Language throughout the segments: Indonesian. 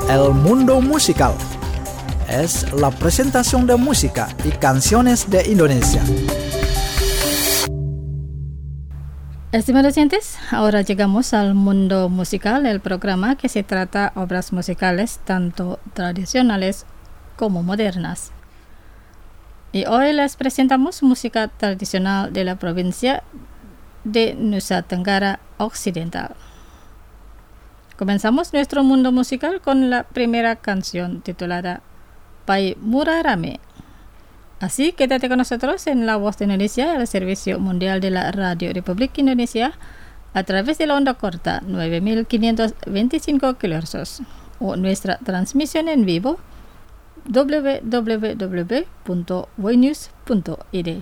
El Mundo Musical. Es la presentación de música y canciones de Indonesia. Estimados oyentes, ahora llegamos al Mundo Musical, el programa que se trata obras musicales tanto tradicionales como modernas. Y hoy les presentamos música tradicional de la provincia de Nusa Tenggara Occidental. Comenzamos nuestro mundo musical con la primera canción titulada Pai Murah Rame. Así, quédate con nosotros en La Voz de Indonesia, el servicio mundial de la Radio Republik Indonesia, a través de la onda corta 9525 kHz o nuestra transmisión en vivo www.voinews.id.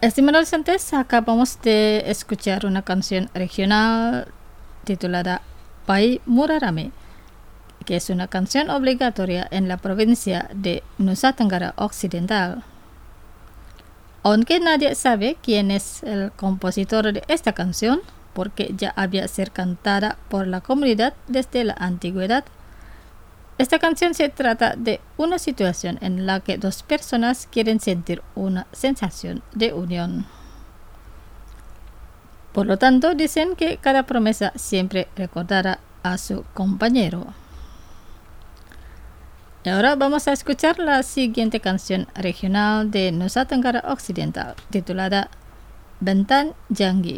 Estimados oyentes, acabamos de escuchar una canción regional titulada Pai Murarame, que es una canción obligatoria en la provincia de Nusa Tenggara Occidental. Aunque nadie sabe quién es el compositor de esta canción, porque ya había sido cantada por la comunidad desde la antigüedad, esta canción se trata de una situación en la que dos personas quieren sentir una sensación de unión. Por lo tanto, dicen que cada promesa siempre recordará a su compañero. Y ahora vamos a escuchar la siguiente canción regional de Nusa Tenggara Occidental, titulada Bentan Jangi.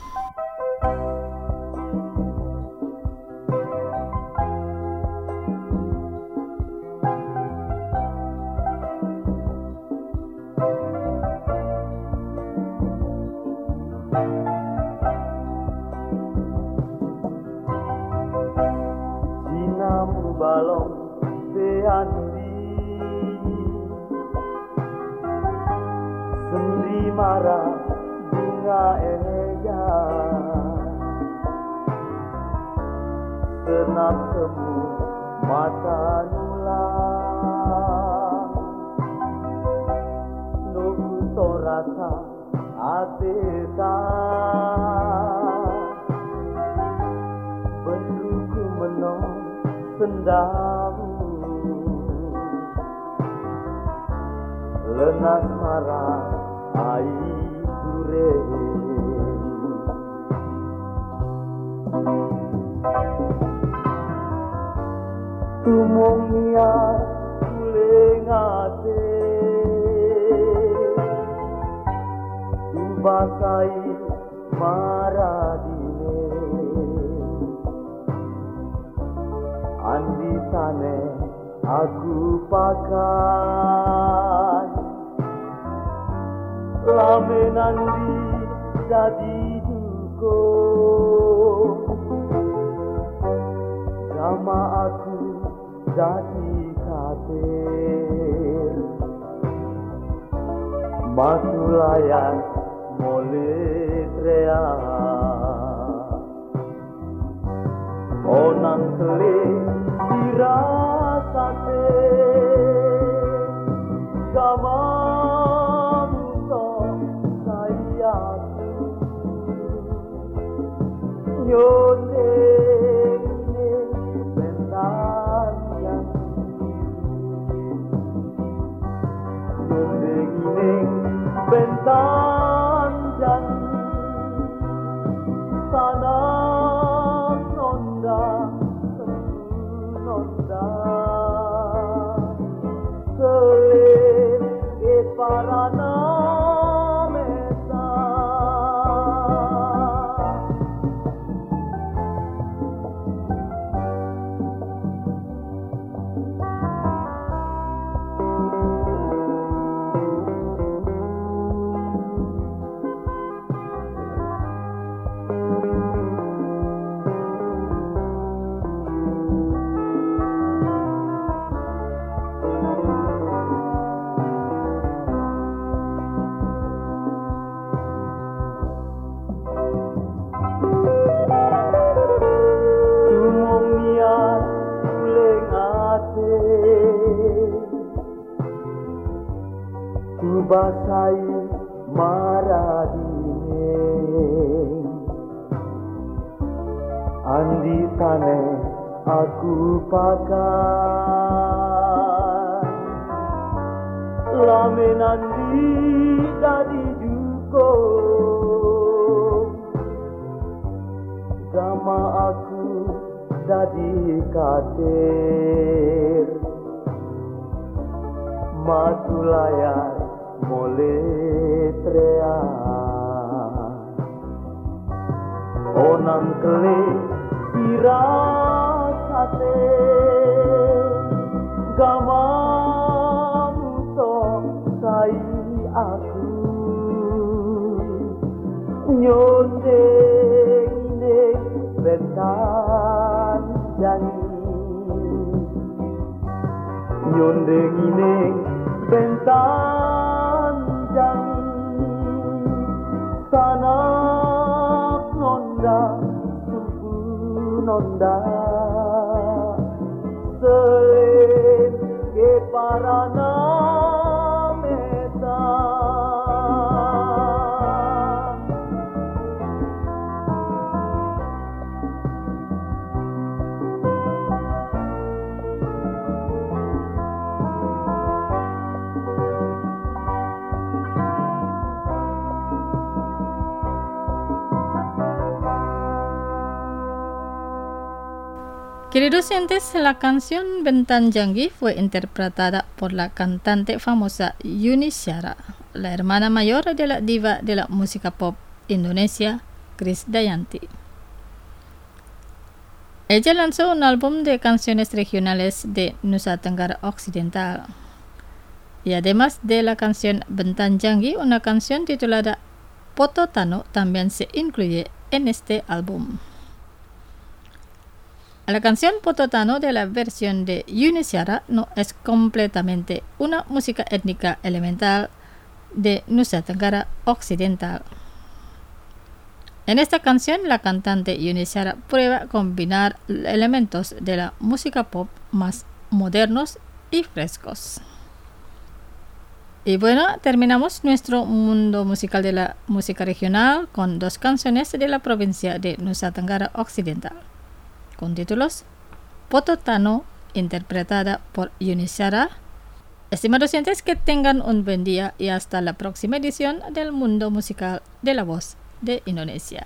Mara bunga eja senap semu mata nula nuku torasa atesa benduku menong sendamu lenas marah ai dure tumong nia ulengate tubasai maradine andi sane aku pakai lame nandi jadi duko sama aku jadi kader masulayan mole trea onang kele dirasate sama yonde bentan jan sana nonda sele parana basai maradine andi tane aku pakai lame nandi dari duko sama aku jadi kader matulayan mole trea onang kele dirasate gamamu to sai aku nyonde ine bentan jangi nyonde ine bentan jangi sanak nonda sumpu nonda selain ke parana meta Queridos oyentes, la canción Bentang Janggi fue interpretada por la cantante famosa Yuni Shara, la hermana mayor de la diva de la música pop Indonesia, Krisdayanti. Ella lanzó un álbum de canciones regionales de Nusa Tenggara Occidental. Y además de la canción Bentang Janggi, una canción titulada Poto Tano también se incluye en este álbum. La canción Poto Tano de la versión de Yuni Shara no es completamente una música étnica elemental de Nusa Tenggara Occidental. En esta canción, la cantante Yuni Shara prueba combinar elementos de la música pop más modernos y frescos. Y bueno, terminamos nuestro mundo musical de la música regional con dos canciones de la provincia de Nusa Tenggara Occidental, con títulos Poto Tano, interpretada por Yuni Shara. Estimados oyentes, que tengan un buen día y hasta la próxima edición del Mundo Musical de la Voz de Indonesia.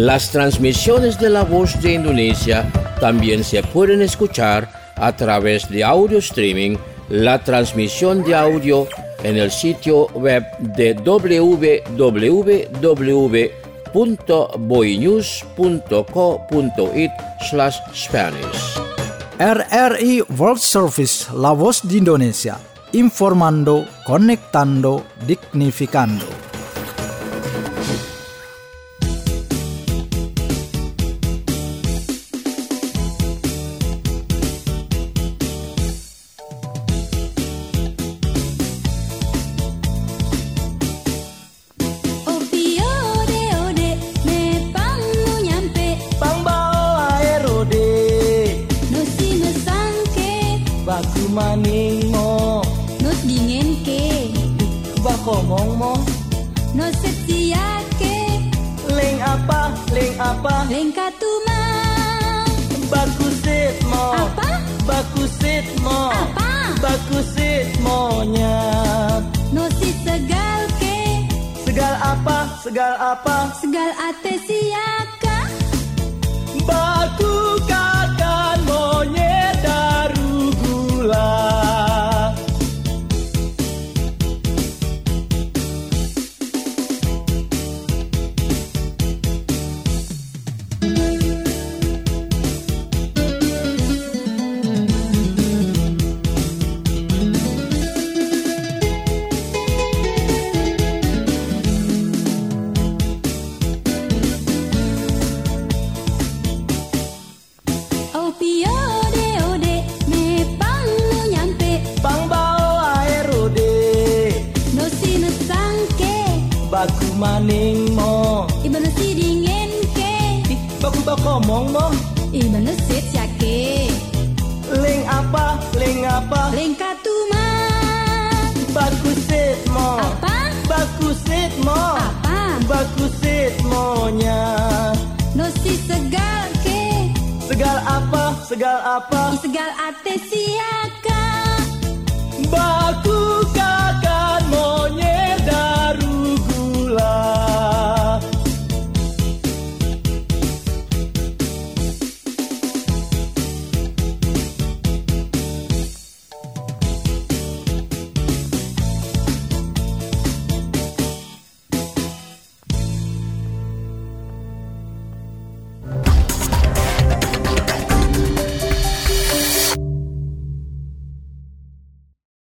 Las transmisiones de La Voz de Indonesia también se pueden escuchar a través de audio streaming, la transmisión de audio en el sitio web de www.boinews.co.it/Spanish. RRI World Service La Voz de Indonesia, informando, conectando, dignificando. Maning mo Nos dingin ke bakomong mo No setia ke ling apa Leng katuma bakusit mo Apa? bakusit mo Apa? bakusit mo nya No si segal ke segal apa Segal ate siaka baku kakan monyet daru gula. Baku maning mo Iba no si dingin ke baku bakomong mo Iba no sit yake ling apa Leng katuma bakusit mo Apa? bakusit mo Apa? bakusit mo nya No si segal ke segal apa Segal ate siaka baku